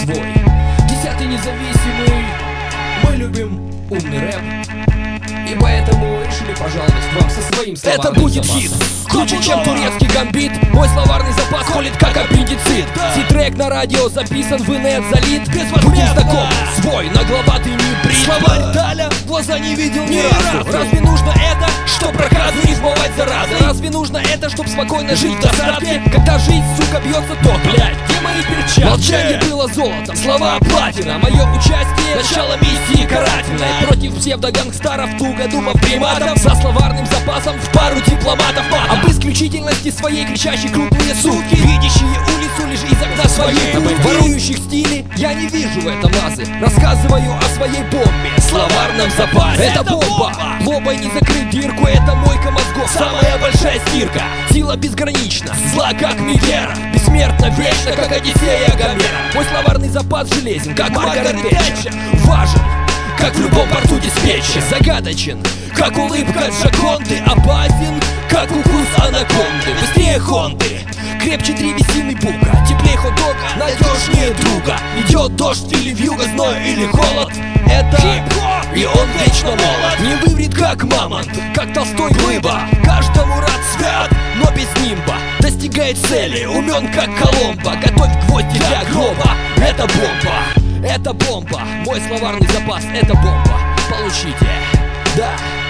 свой. 10-й независимый. Мы любим умный рэп, и поэтому решили пожаловать к вам со своим словарным Это будет запасом. хит, Круче, чем турецкий гамбит. Мой словарный запас колет как аппендицит. Си-трек на радио записан, в инет залит. Будем знакомы, свой нагловатый не брит. Словарь Таля в глаза не видел ни разу. Разве нужно это, чтоб проказу не сбывать заразы? Разве нужно это, чтоб спокойно жить в достатке? Когда жизнь, сука, бьется, то, блядь, где мои перчатки? Молчание было золотом, слова платина. Мое участие, начало миссии карательной. Против псевдогангстаров, тугодумов, приматов. За словарным запасом в пару дипломатов матов. Об исключительности своей кричащей крупные суки, видящие улицу лишь из окна своей будки. Ворующих стили я не вижу в этом азы. Рассказываю о своей бомбе, словарном запасе. Это бомба, лобой не закрыть дырку. Это мойка мозгов, самая большая стирка. Сила безгранична, зла как Мегера, бессмертна, вечно, как Одиссея Гомера. Мой словарный запас железен, как Маргарет Тэтчер. Важен, как в любом порту диспетчер. Загадочен, как улыбка Джаконды. Опасен, как укус анаконды. Быстрее Хонды, крепче древесины бука. Теплее хот-дога, надежнее друга. Идет дождь или вьюга, зной или холод. Это хип-хоп, и он вечно молод. Не выврит как мамонт, как Толстой глыба. Каждому рад свят, но без нимба. Достигает цели, умен как Коломбо. Готовь гвозди для гроба. Это бомба, это бомба. Мой словарный запас, это бомба. Получите, да.